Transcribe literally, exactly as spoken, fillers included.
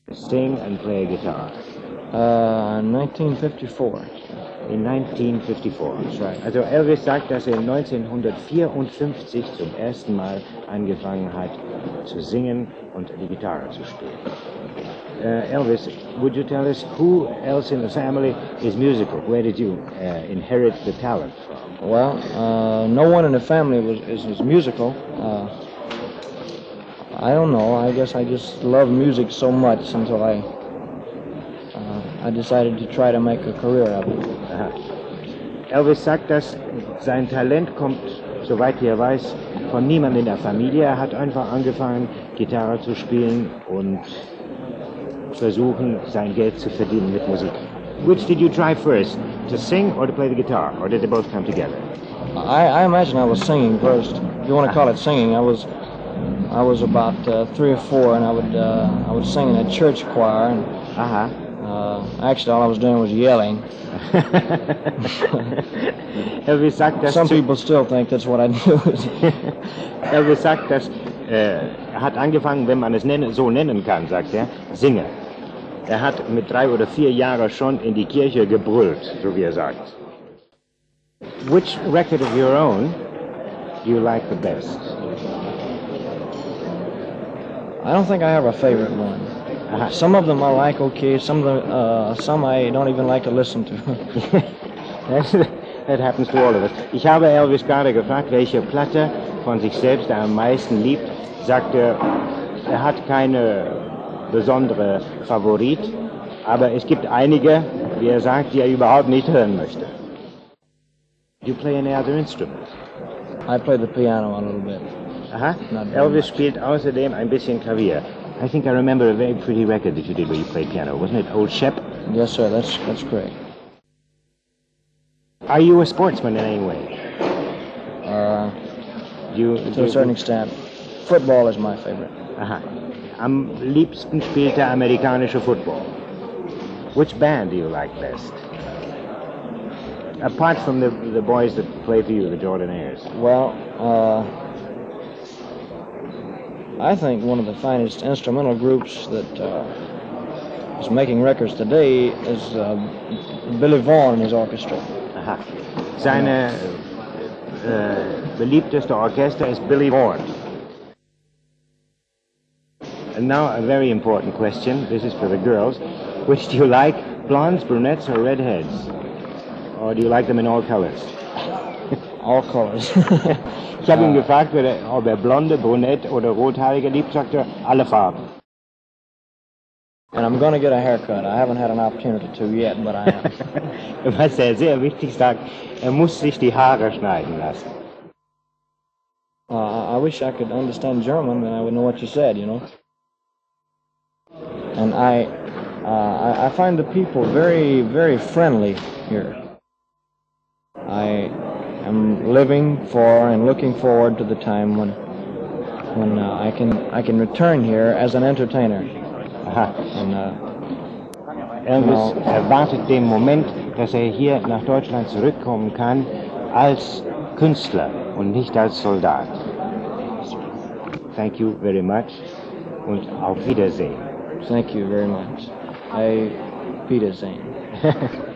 Sing and play guitar. Uh, nineteen fifty-four. In nineteen fifty-four. That's right. Also Elvis sagt, dass er neunzehnhundertvierundfünfzig zum ersten Mal angefangen hat zu singen und die Gitarre zu spielen. Uh, Elvis, would you tell us who else in the family is musical? Where did you uh, inherit the talent from? Well, uh, no one in the family was is, is musical. Uh, I don't know. I guess I just love music so much until I uh, I decided to try to make a career of it. Aha. Elvis sagt, dass sein Talent kommt, soweit er weiß, von niemandem in der Familie. Er hat einfach angefangen, Gitarre zu spielen und versuchen, sein Geld zu verdienen mit Musik. Which did you try first, to sing or to play the guitar, or did they both come together? I, I imagine I was singing first. If you want to call it singing, I was I was about uh, three or four, and I would uh, I would sing in a church choir. And, Aha. uh, actually, all I was doing was yelling. Elvis sagt, dass Some people still think that's what I do. Elvis sagt, dass äh, er hat angefangen, wenn man es nennen, so nennen kann, sagt er, singen. Er hat mit drei oder vier Jahren schon in die Kirche gebrüllt, so wie er sagt. Which record of your own do you like the best? I don't think I have a favorite one. Aha. Some of them I like okay, some of them, uh, some I don't even like to listen to. That happens to all of us. Ich habe Elvis gerade gefragt, welche Platte von sich selbst er am meisten liebt. Sagt er, er hat keine besondere Favorit, aber es gibt einige, wie er sagt, die er überhaupt nicht hören möchte. You play any other instrument? I play the piano a little bit. Aha. Not very Elvis much. spielt außerdem ein bisschen Klavier. I think I remember a very pretty record that you did where you played piano. Wasn't it Old Shep? Yes, sir. That's that's correct. Are you a sportsman in any way? Uh, You, to a certain extent, football is my favorite. Aha. Am liebsten spielt er amerikanische Football. Which band do you like best? Apart from the the boys that play for you, the Jordanaires. Well, uh, I think one of the finest instrumental groups that uh, is making records today is uh, Billy Vaughn and his orchestra. Aha. Seine äh, beliebteste Orchester ist Billy Vaughn. And now a very important question. This is for the girls. Which do you like, blondes, brunettes, or redheads? Or do you like them in all colors? All colors. Ich habe ihn gefragt, ob er blonde, brunett oder rothaarige liebt, sagt er, alle Farben. And I'm going to get a haircut. I haven't had an opportunity to yet, but I am. Was er sehr wichtig sagt, er muss sich die Haare schneiden lassen. Uh, I wish I could understand German, and I would know what you said, you know. And I, uh, I, I find the people very, very friendly here. I am living for and looking forward to the time when, when uh, I can, I can return here as an entertainer. Aha. And, uh, Elvis Genau. erwartet den Moment, dass er hier nach Deutschland zurückkommen kann als Künstler und nicht als Soldat. Thank you very much und auf Wiedersehen. Thank you very much. I, Peter Zane.